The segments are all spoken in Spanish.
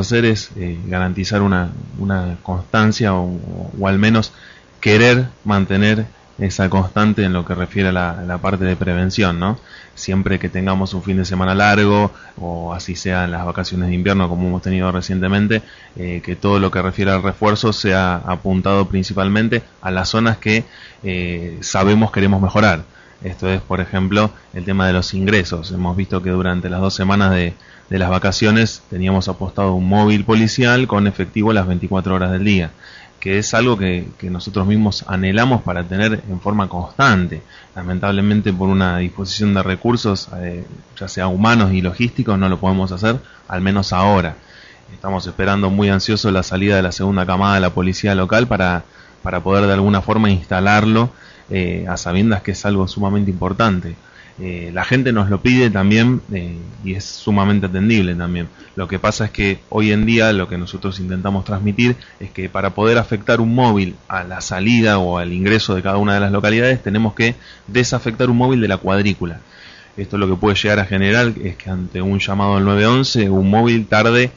hacer es garantizar una constancia o al menos querer mantener esa constante en lo que refiere a la parte de prevención, ¿no? Siempre que tengamos un fin de semana largo, o así sea en las vacaciones de invierno como hemos tenido recientemente, que todo lo que refiere al refuerzo sea apuntado principalmente a las zonas que sabemos queremos mejorar. Esto es, por ejemplo, el tema de los ingresos. Hemos visto que durante las 2 semanas de las vacaciones teníamos apostado un móvil policial con efectivo las 24 horas del día, que es algo que nosotros mismos anhelamos para tener en forma constante. Lamentablemente, por una disposición de recursos, ya sea humanos y logísticos, no lo podemos hacer, al menos ahora. Estamos esperando muy ansiosos la salida de la segunda camada de la policía local para poder de alguna forma instalarlo, a sabiendas que es algo sumamente importante. La gente nos lo pide también, y es sumamente atendible también. Lo que pasa es que hoy en día lo que nosotros intentamos transmitir es que para poder afectar un móvil a la salida o al ingreso de cada una de las localidades tenemos que desafectar un móvil de la cuadrícula. Esto lo que puede llegar a generar es que ante un llamado al 911 un móvil tarde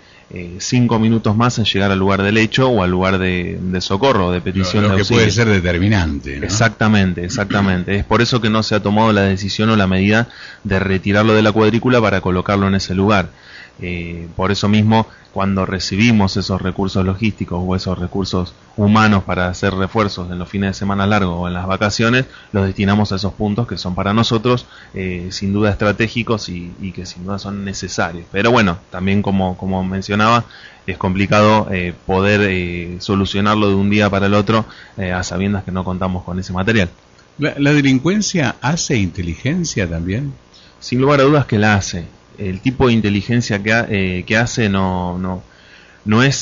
5 minutos más en llegar al lugar del hecho o al lugar de socorro, de petición de auxilio. Lo que puede ser determinante, ¿no? Exactamente. Es por eso que no se ha tomado la decisión o la medida de retirarlo de la cuadrícula para colocarlo en ese lugar. Por eso mismo, cuando recibimos esos recursos logísticos o esos recursos humanos para hacer refuerzos en los fines de semana largos o en las vacaciones, los destinamos a esos puntos que son para nosotros sin duda estratégicos y que sin duda son necesarios. Pero bueno, también como mencionaba, es complicado poder solucionarlo de un día para el otro a sabiendas que no contamos con ese material. ¿La delincuencia hace inteligencia también? Sin lugar a dudas que la hace. El tipo de inteligencia que hace no es,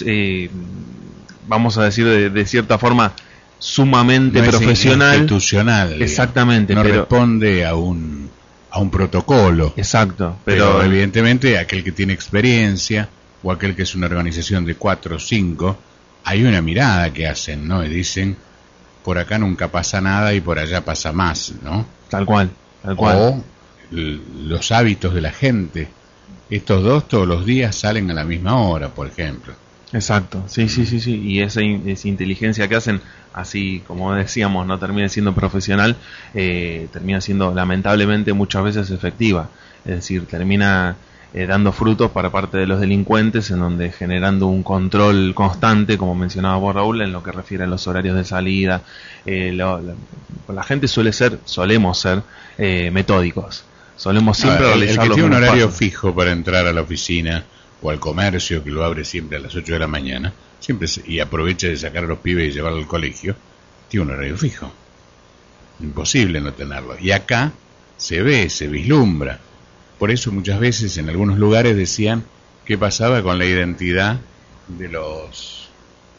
vamos a decir de cierta forma, sumamente no profesional. Es institucional. Exactamente. No responde a un protocolo. Exacto. Pero evidentemente aquel que tiene experiencia o aquel que es una organización de 4 o 5, hay una mirada que hacen, ¿no? Y dicen, por acá nunca pasa nada y por allá pasa más, ¿no? Tal cual. O los hábitos de la gente. Estos dos todos los días salen a la misma hora, por ejemplo. Exacto, sí. Y esa inteligencia que hacen, así como decíamos, no termina siendo profesional, termina siendo lamentablemente muchas veces efectiva. Es decir, termina dando frutos para parte de los delincuentes, en donde generando un control constante, como mencionaba vos, Raúl, en lo que refiere a los horarios de salida. La gente solemos ser metódicos. Solemos siempre realizar el que tiene un horario pasos. fijo para entrar a la oficina o al comercio, que lo abre siempre a las 8 de la mañana, y aprovecha de sacar a los pibes y llevarlo al colegio, tiene un horario fijo. Imposible no tenerlo. Y acá se ve, se vislumbra. Por eso muchas veces en algunos lugares decían qué pasaba con la identidad de los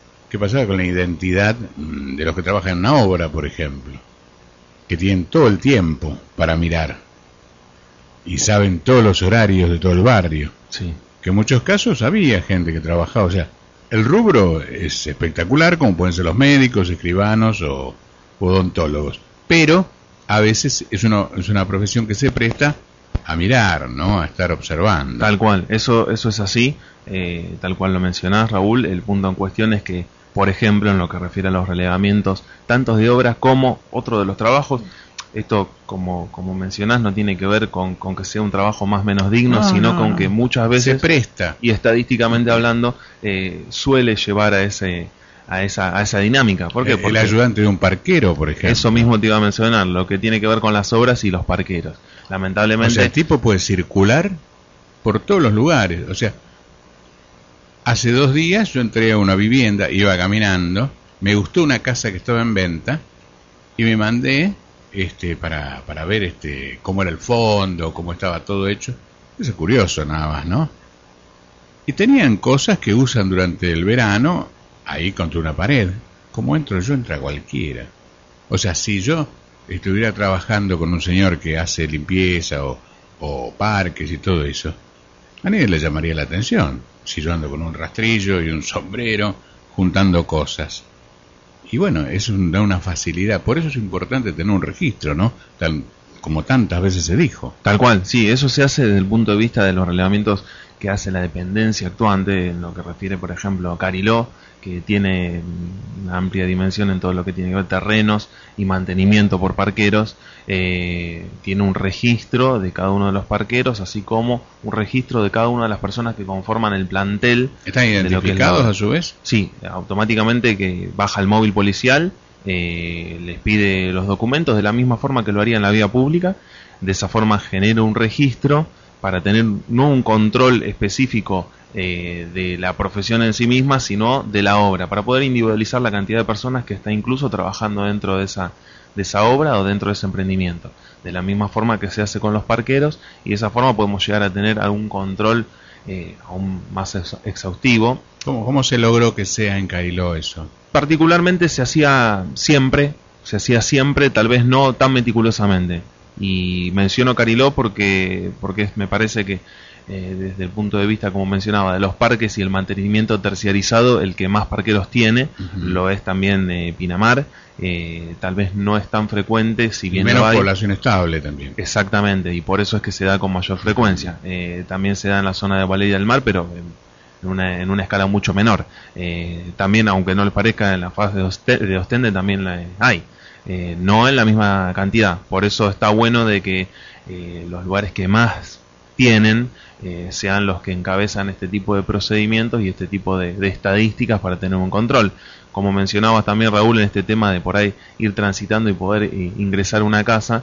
que trabajan en una obra, por ejemplo, que tienen todo el tiempo para mirar y saben todos los horarios de todo el barrio. Sí. Que en muchos casos había gente que trabajaba, o sea, el rubro es espectacular, como pueden ser los médicos, escribanos o odontólogos, pero a veces es una profesión que se presta a mirar, ¿no? A estar observando. Tal cual, eso es así, tal cual lo mencionás, Raúl. El punto en cuestión es que, por ejemplo, en lo que refiere a los relevamientos, tanto de obras como otro de los trabajos, esto, como mencionás, no tiene que ver con que sea un trabajo más o menos digno, sino con que muchas veces se presta, y estadísticamente hablando, suele llevar a esa dinámica. ¿Por qué? Porque el ayudante de un parquero, por ejemplo. Eso mismo te iba a mencionar, lo que tiene que ver con las obras y los parqueros. Lamentablemente. O sea, el tipo puede circular por todos los lugares. O sea, hace 2 días yo entré a una vivienda, iba caminando, me gustó una casa que estaba en venta y me mandé para ver cómo era el fondo, cómo estaba todo hecho. Eso es curioso nada más, ¿no? Y tenían cosas que usan durante el verano ahí contra una pared. Como entro yo, entra cualquiera. O sea, si yo estuviera trabajando con un señor que hace limpieza o parques y todo eso, a nadie le llamaría la atención si yo ando con un rastrillo y un sombrero juntando cosas. Y bueno, es una facilidad. Por eso es importante tener un registro, ¿no? como tantas veces se dijo. Tal cual, sí, eso se hace desde el punto de vista de los relevamientos que hace la dependencia actuante, en lo que refiere, por ejemplo, a Cariló, que tiene una amplia dimensión en todo lo que tiene que ver terrenos y mantenimiento por parqueros. Tiene un registro de cada uno de los parqueros, así como un registro de cada una de las personas que conforman el plantel. ¿Están identificados a su vez? Sí, automáticamente que baja el móvil policial, les pide los documentos de la misma forma que lo haría en la vía pública. De esa forma genera un registro para tener no un control específico de la profesión en sí misma, sino de la obra, para poder individualizar la cantidad de personas que está incluso trabajando dentro de esa obra o dentro de ese emprendimiento. De la misma forma que se hace con los parqueros, y de esa forma podemos llegar a tener algún control aún más exhaustivo. ¿Cómo se logró que sea en Cariló eso? Particularmente se hacía siempre, tal vez no tan meticulosamente. Y menciono Cariló porque me parece que desde el punto de vista, como mencionaba, de los parques y el mantenimiento terciarizado, el que más parqueros tiene, lo es también Pinamar. Tal vez no es tan frecuente, si bien menos lo hay, población estable también. Exactamente, y por eso es que se da con mayor frecuencia. También se da en la zona de Valeria del Mar, pero en una escala mucho menor. También, aunque no les parezca, en la fase de Ostende también la hay. No en la misma cantidad. Por eso está bueno de que los lugares que más tienen sean los que encabezan este tipo de procedimientos y este tipo de estadísticas para tener un control. Como mencionabas también, Raúl, en este tema de por ahí ir transitando y poder ingresar a una casa,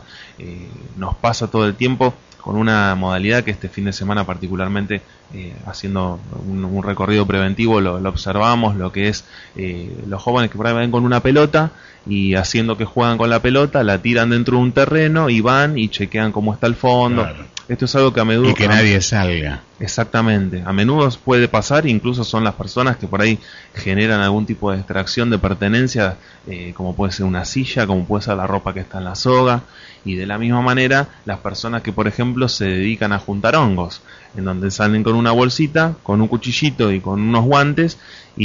nos pasa todo el tiempo con una modalidad que este fin de semana particularmente, haciendo un recorrido preventivo, lo observamos, lo que es los jóvenes que por ahí van con una pelota y haciendo que juegan con la pelota, la tiran dentro de un terreno y van y chequean cómo está el fondo. Claro. Esto es algo que a menudo... Y que nadie salga. Exactamente. A menudo puede pasar, incluso son las personas que por ahí generan algún tipo de extracción de pertenencia, como puede ser una silla, como puede ser la ropa que está en la soga. Y de la misma manera, las personas que, por ejemplo, se dedican a juntar hongos, en donde salen con una bolsita, con un cuchillito y con unos guantes,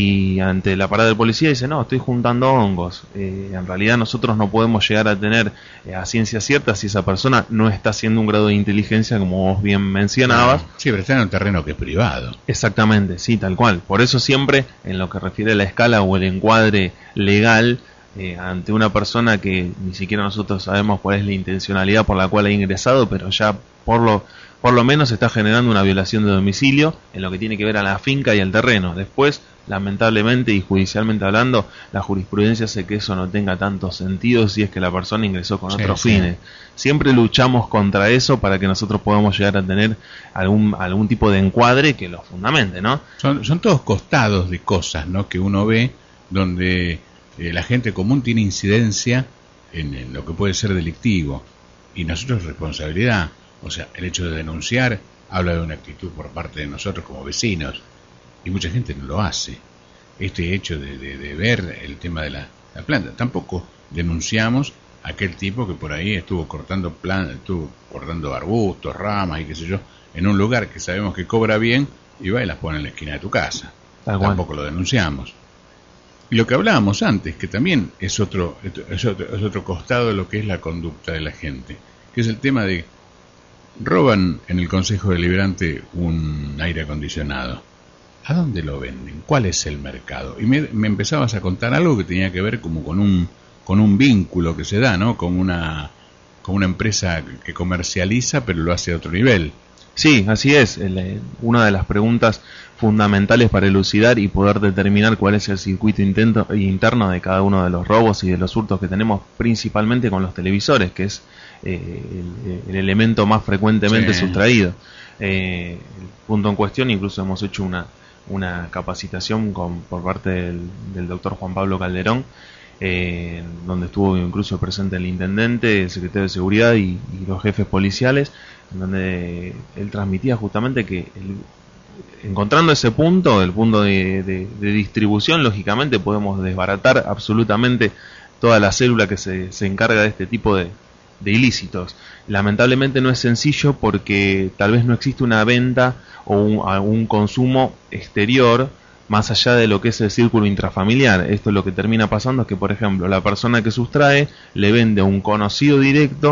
y ante la parada del policía dice: no, estoy juntando hongos. En realidad nosotros no podemos llegar a tener a ciencia cierta si esa persona no está haciendo un grado de inteligencia, como vos bien mencionabas. Sí, pero está en un terreno que es privado. Exactamente, sí, tal cual. Por eso siempre, en lo que refiere a la escala o el encuadre legal, ante una persona que ni siquiera nosotros sabemos cuál es la intencionalidad por la cual ha ingresado, pero ya por lo menos está generando una violación de domicilio en lo que tiene que ver a la finca y al terreno. Después, lamentablemente y judicialmente hablando, la jurisprudencia hace que eso no tenga tanto sentido si es que la persona ingresó con otros fines. Siempre luchamos contra eso para que nosotros podamos llegar a tener algún tipo de encuadre que lo fundamente, ¿no? Son todos costados de cosas, ¿no?, que uno ve donde la gente común tiene incidencia en lo que puede ser delictivo, y nosotros responsabilidad. O sea, el hecho de denunciar habla de una actitud por parte de nosotros como vecinos, y mucha gente no lo hace. Este hecho de ver el tema de la planta, tampoco denunciamos a aquel tipo que por ahí estuvo cortando arbustos, ramas y qué sé yo, en un lugar que sabemos que cobra bien, y va y las pone en la esquina de tu casa. Tampoco lo denunciamos. Y lo que hablábamos antes, que también es otro costado de lo que es la conducta de la gente, que es el tema de: roban en el Consejo Deliberante un aire acondicionado. ¿A dónde lo venden? ¿Cuál es el mercado? Y me empezabas a contar algo que tenía que ver como con un vínculo que se da, ¿no? Con una empresa que comercializa, pero lo hace a otro nivel. Sí, así es. Una de las preguntas fundamentales para elucidar y poder determinar cuál es el circuito interno de cada uno de los robos y de los hurtos que tenemos, principalmente con los televisores, que es el elemento más frecuentemente sustraído. El punto en cuestión, incluso hemos hecho una capacitación por parte del doctor Juan Pablo Calderón, donde estuvo incluso presente el intendente, el secretario de seguridad y los jefes policiales, en donde él transmitía justamente que encontrando ese punto, el punto de distribución, lógicamente podemos desbaratar absolutamente toda la célula que se encarga de este tipo de ilícitos. Lamentablemente no es sencillo porque tal vez no existe una venta o un consumo exterior más allá de lo que es el círculo intrafamiliar. Esto lo que termina pasando es que, por ejemplo, la persona que sustrae le vende a un conocido directo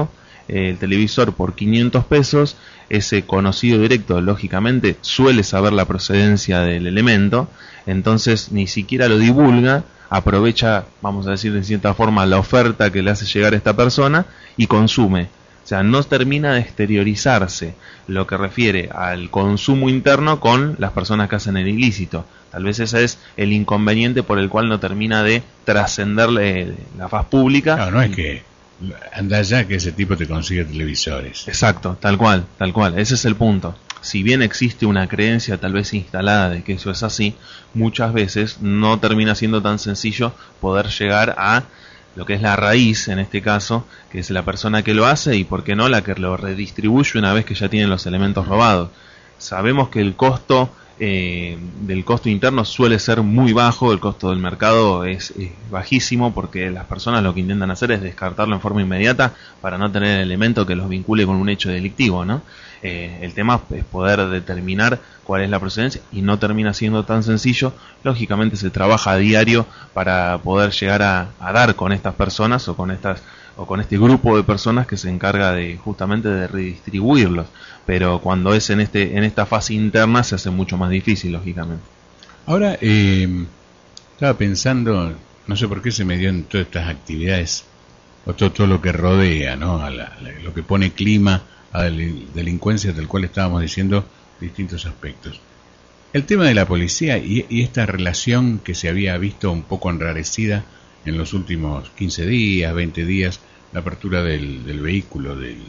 el televisor por 500 pesos, ese conocido directo lógicamente suele saber la procedencia del elemento, entonces ni siquiera lo divulga, aprovecha, vamos a decir de cierta forma, la oferta que le hace llegar a esta persona y consume. O sea, no termina de exteriorizarse lo que refiere al consumo interno con las personas que hacen el ilícito. Tal vez ese es el inconveniente por el cual no termina de trascender la faz pública. No, no es que anda ya que ese tipo te consigue televisores. Exacto, tal cual, ese es el punto. Si bien existe una creencia tal vez instalada de que eso es así, muchas veces no termina siendo tan sencillo poder llegar a lo que es la raíz, en este caso, que es la persona que lo hace y, por qué no, la que lo redistribuye una vez que ya tienen los elementos robados. Sabemos que el costo del costo interno suele ser muy bajo, el costo del mercado es bajísimo, porque las personas lo que intentan hacer es descartarlo en forma inmediata para no tener el elemento que los vincule con un hecho delictivo, ¿no? El tema es poder determinar cuál es la procedencia y no termina siendo tan sencillo. Lógicamente se trabaja a diario para poder llegar a dar con estas personas o con este grupo de personas que se encarga de justamente de redistribuirlos, pero cuando es en esta fase interna se hace mucho más difícil, lógicamente. Ahora estaba pensando, no sé por qué se me dio en todas estas actividades o todo lo que rodea, ¿no? Lo que pone clima a la delincuencia, del cual estábamos diciendo distintos aspectos. El tema de la policía y esta relación que se había visto un poco enrarecida en los últimos 15 días, 20 días, la apertura del vehículo del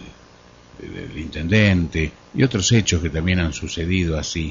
intendente y otros hechos que también han sucedido así.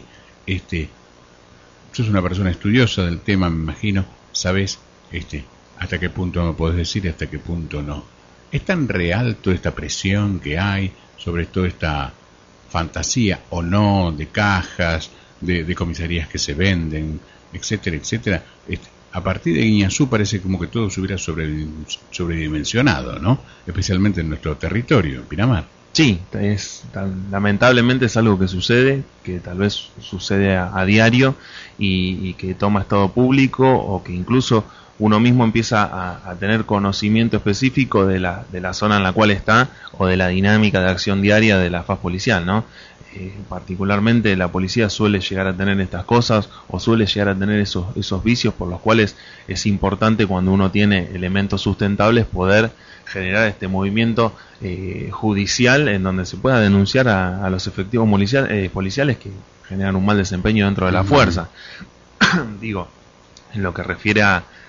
Sos una persona estudiosa del tema, me imagino, sabes hasta qué punto me podés decir y hasta qué punto no. ¿Es tan real toda esta presión que hay sobre toda esta fantasía o no de cajas, de comisarías que se venden, etcétera, etcétera? A partir de Guiñazú parece como que todo se hubiera sobredimensionado, ¿no? Especialmente en nuestro territorio, en Pinamar. Sí, lamentablemente es algo que sucede, que tal vez sucede a diario y que toma estado público, o que incluso uno mismo empieza a tener conocimiento específico de la zona en la cual está o de la dinámica de acción diaria de la faz policial, ¿no? Particularmente la policía suele llegar a tener estas cosas o suele llegar a tener esos vicios por los cuales es importante, cuando uno tiene elementos sustentables, poder generar este movimiento judicial en donde se pueda denunciar a los efectivos policiales que generan un mal desempeño dentro de la fuerza. Digo, en lo que refiere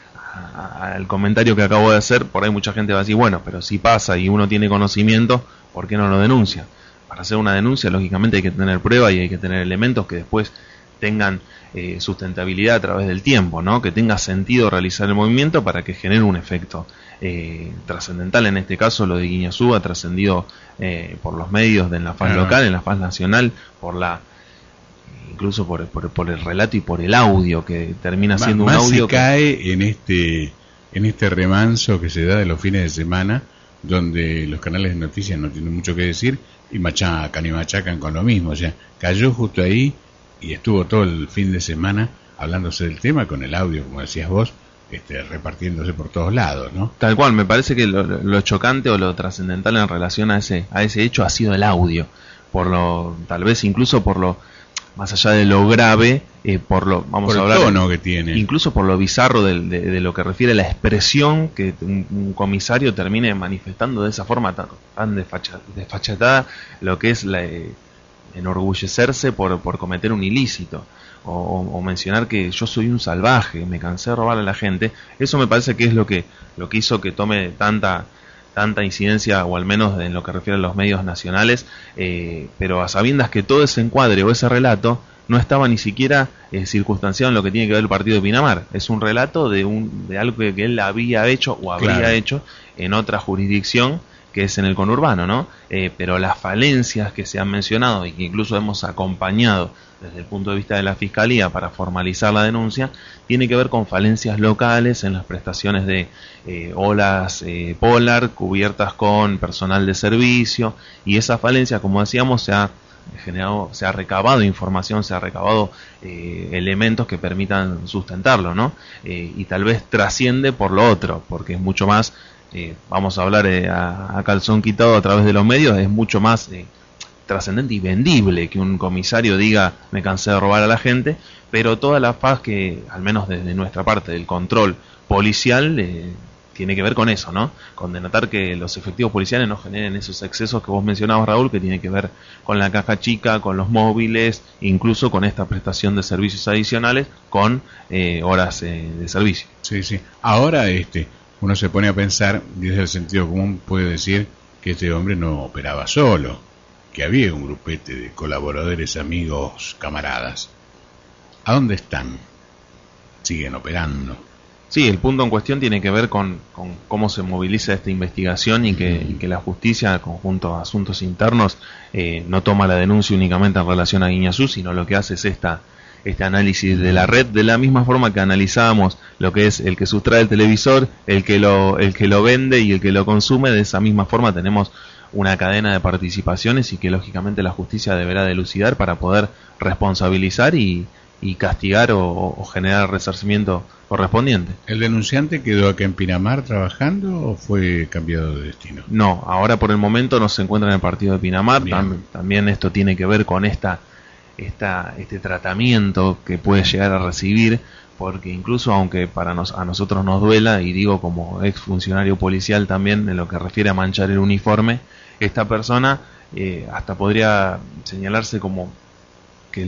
al comentario que acabo de hacer, por ahí mucha gente va a decir, bueno, pero si pasa y uno tiene conocimiento, ¿por qué no lo denuncia? Para hacer una denuncia, lógicamente, hay que tener prueba y hay que tener elementos que después tengan sustentabilidad a través del tiempo, ¿no? Que tenga sentido realizar el movimiento para que genere un efecto trascendental. En este caso, lo de Guiñazú ha trascendido por los medios, en la faz local, en la faz nacional, incluso por el relato y por el audio, que termina siendo un audio se cae en este remanso que se da de los fines de semana, donde los canales de noticias no tienen mucho que decir y machacan con lo mismo. O sea, cayó justo ahí y estuvo todo el fin de semana hablándose del tema, con el audio, como decías vos, repartiéndose por todos lados, ¿no? Tal cual. Me parece que lo chocante o lo trascendental en relación a ese hecho ha sido el audio, tal vez incluso por lo más allá de lo grave, por el tono que tiene, incluso por lo bizarro de lo que refiere a la expresión, que un comisario termine manifestando de esa forma tan desfachatada lo que es enorgullecerse por cometer un ilícito, o mencionar que yo soy un salvaje, me cansé de robar a la gente. Eso me parece que es lo que hizo que tome tanta incidencia, o al menos en lo que refiere a los medios nacionales, pero a sabiendas que todo ese encuadre o ese relato no estaba ni siquiera circunstanciado en lo que tiene que ver el partido de Pinamar. Es un relato de algo que él había hecho o habría hecho en otra jurisdicción, que es en el conurbano, ¿no? Pero las falencias que se han mencionado y que incluso hemos acompañado desde el punto de vista de la Fiscalía para formalizar la denuncia, tiene que ver con falencias locales en las prestaciones de olas polar cubiertas con personal de servicio, y esa falencia, como decíamos, se ha recabado información, se ha recabado elementos que permitan sustentarlo, ¿no? Y tal vez trasciende por lo otro, porque es mucho más vamos a hablar a calzón quitado a través de los medios, es mucho más trascendente y vendible que un comisario diga me cansé de robar a la gente, pero toda la faz que, al menos desde nuestra parte del control policial, tiene que ver con eso, ¿no? Con denotar que los efectivos policiales no generen esos excesos que vos mencionabas, Raúl, que tiene que ver con la caja chica, con los móviles, incluso con esta prestación de servicios adicionales, con horas de servicio. Sí, sí. Ahora uno se pone a pensar, desde el sentido común puede decir que este hombre no operaba solo, que había un grupete de colaboradores, amigos, camaradas. ¿A dónde están? ¿Siguen operando? Sí, el punto en cuestión tiene que ver con cómo se moviliza esta investigación y que la justicia, conjunto a asuntos internos, no toma la denuncia únicamente en relación a Guiñazú, sino lo que hace es este análisis de la red, de la misma forma que analizábamos lo que es el que sustrae el televisor, el que lo vende y el que lo consume. De esa misma forma tenemos una cadena de participaciones y que lógicamente la justicia deberá dilucidar para poder responsabilizar y castigar o generar resarcimiento correspondiente. ¿El denunciante quedó acá en Pinamar trabajando o fue cambiado de destino? No, ahora por el momento no se encuentra en el partido de Pinamar. También esto tiene que ver con este tratamiento que puede llegar a recibir, porque incluso aunque a nosotros nos duela, y digo como ex funcionario policial también en lo que refiere a manchar el uniforme, esta persona hasta podría señalarse como que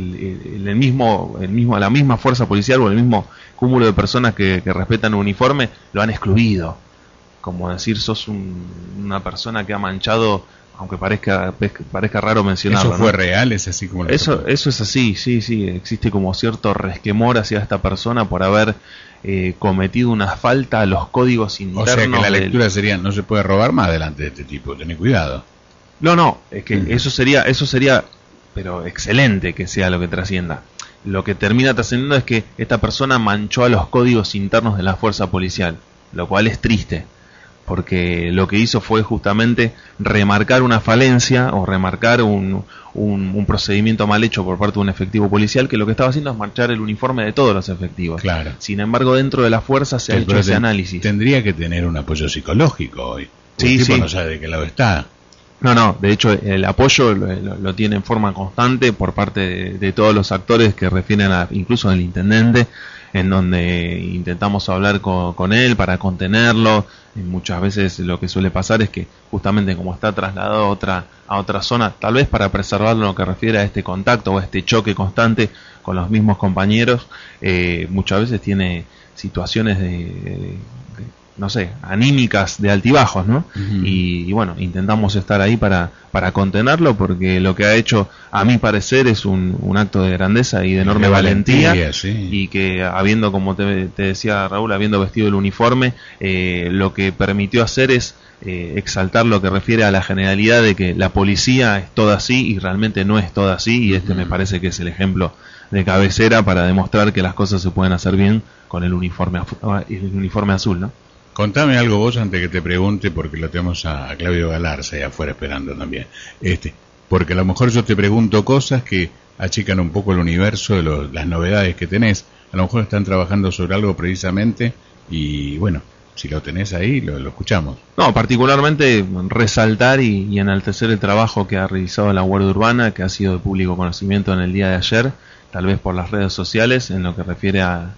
la misma fuerza policial o el mismo cúmulo de personas que respetan un uniforme lo han excluido, como decir sos una persona que ha manchado, aunque parezca raro mencionarlo. ¿Eso fue ¿no? real? ¿Es así como eso es así, sí, existe como cierto resquemor hacia esta persona por haber cometido una falta a los códigos internos. O sea que la lectura sería, no se puede robar más delante de este tipo, tened cuidado. No, es que eso sería, pero excelente que sea lo que trascienda. Lo que termina trascendiendo es que esta persona manchó a los códigos internos de la fuerza policial, lo cual es triste, porque lo que hizo fue justamente remarcar una falencia o remarcar un procedimiento mal hecho por parte de un efectivo policial, que lo que estaba haciendo es manchar el uniforme de todos los efectivos. Claro. Sin embargo, dentro de la fuerza se ha hecho ese análisis. Tendría que tener un apoyo psicológico hoy. Sí, el tipo sí. No sabe de qué lado está. No, de hecho el apoyo lo tiene en forma constante por parte de todos los actores que refieren incluso al intendente, en donde intentamos hablar con él para contenerlo. Y muchas veces lo que suele pasar es que justamente como está trasladado a otra zona, tal vez para preservarlo en lo que refiere a este contacto o a este choque constante con los mismos compañeros, muchas veces tiene situaciones no sé, anímicas de altibajos, ¿no? Uh-huh. Y bueno, intentamos estar ahí para contenerlo, porque lo que ha hecho, a mi parecer, es un acto de grandeza y de enorme valentía, sí. Y que habiendo, como te decía Raúl, habiendo vestido el uniforme, lo que permitió hacer es exaltar lo que refiere a la generalidad de que la policía es toda así y realmente no es toda así, y me parece que es el ejemplo de cabecera para demostrar que las cosas se pueden hacer bien con el uniforme azul, ¿no? Contame algo vos antes que te pregunte, porque lo tenemos a Claudio Galarza ahí afuera esperando también. Porque a lo mejor yo te pregunto cosas que achican un poco el universo de las novedades que tenés. A lo mejor están trabajando sobre algo precisamente y bueno, si lo tenés ahí, lo escuchamos. No, particularmente resaltar y enaltecer el trabajo que ha realizado la Guardia Urbana, que ha sido de público conocimiento en el día de ayer, tal vez por las redes sociales, en lo que refiere a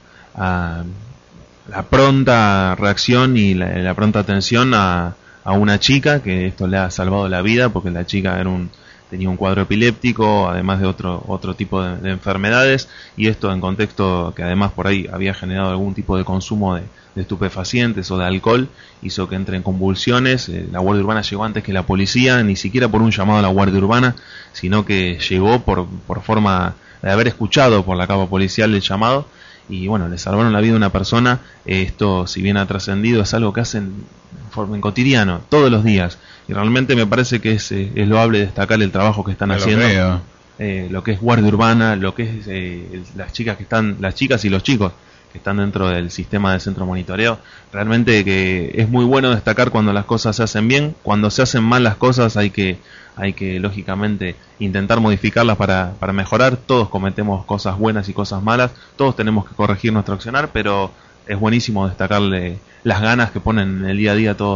la pronta reacción y la pronta atención a una chica, que esto le ha salvado la vida, porque la chica tenía un cuadro epiléptico, además de otro tipo de enfermedades, y esto en contexto que además por ahí había generado algún tipo de consumo de estupefacientes o de alcohol, hizo que entre en convulsiones. La Guardia Urbana llegó antes que la policía, ni siquiera por un llamado a la Guardia Urbana, sino que llegó por forma de haber escuchado por la capa policial el llamado, y bueno, le salvaron la vida a una persona. Esto, si bien ha trascendido, es algo que hacen en cotidiano, todos los días, y realmente me parece que es loable destacar el trabajo que están haciendo, lo que es Guardia Urbana, lo que es las chicas y los chicos que están dentro del sistema de centro monitoreo. Realmente que es muy bueno destacar cuando las cosas se hacen bien. Cuando se hacen mal las cosas hay que lógicamente intentar modificarlas para mejorar. Todos cometemos cosas buenas y cosas malas, todos tenemos que corregir nuestro accionar, pero es buenísimo destacarle las ganas que ponen en el día a día todos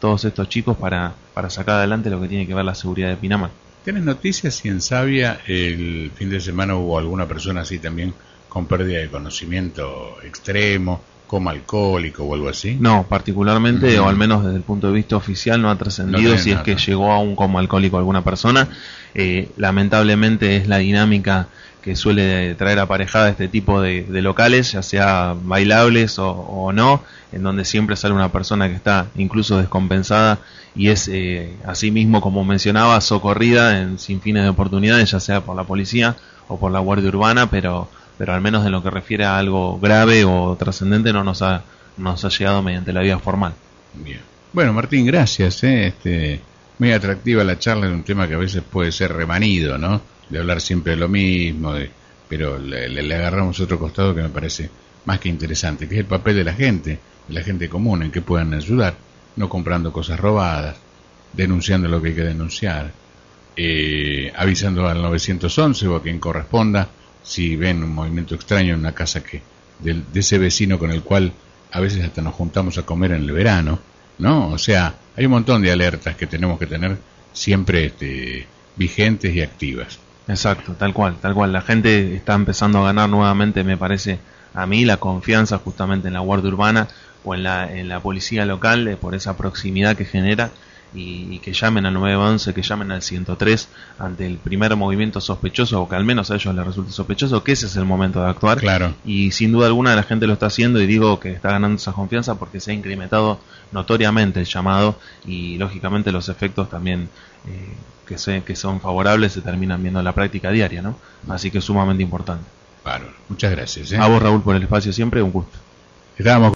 todos estos chicos para sacar adelante lo que tiene que ver la seguridad de Pinamar. ¿Tienes noticias si en Savia el fin de semana hubo alguna persona así también con pérdida de conocimiento extremo, coma alcohólico o algo así? No, particularmente, o al menos desde el punto de vista oficial, no ha trascendido si es que llegó a un coma alcohólico alguna persona. Lamentablemente es la dinámica que suele traer aparejada este tipo de locales, ya sea bailables o no, en donde siempre sale una persona que está incluso descompensada y es así mismo, como mencionaba, socorrida sin fines de oportunidades, ya sea por la policía o por la Guardia Urbana, pero al menos en lo que refiere a algo grave o trascendente no nos ha llegado mediante la vía formal. Bien. Bueno, Martín, gracias. Muy atractiva la charla de un tema que a veces puede ser remanido, ¿no? De hablar siempre de lo mismo, pero le agarramos otro costado que me parece más que interesante, que es el papel de la gente común, en que puedan ayudar, no comprando cosas robadas, denunciando lo que hay que denunciar, avisando al 911 o a quien corresponda si ven un movimiento extraño en una casa de ese vecino con el cual a veces hasta nos juntamos a comer en el verano, ¿no? O sea, hay un montón de alertas que tenemos que tener siempre vigentes y activas. Exacto, tal cual. La gente está empezando a ganar nuevamente, me parece a mí, la confianza justamente en la Guardia Urbana o en la policía local, por esa proximidad que genera, y que llamen al 911, que llamen al 103 ante el primer movimiento sospechoso, o que al menos a ellos les resulte sospechoso, que ese es el momento de actuar. Claro. Y sin duda alguna la gente lo está haciendo, y digo que está ganando esa confianza porque se ha incrementado notoriamente el llamado, y lógicamente los efectos también que son favorables se terminan viendo en la práctica diaria, ¿no? Así que es sumamente importante. Claro. Muchas gracias. A vos, Raúl, por el espacio siempre, un gusto. Estábamos